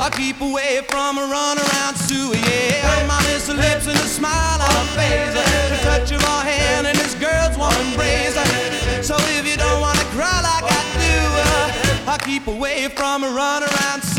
I keep away from a runaround Sue, yeah. My miss her lips and a smile on her face, the touch of her hand and this girl's warm embrace. So if you don't wanna cry like I do, I keep away from a runaround Sue.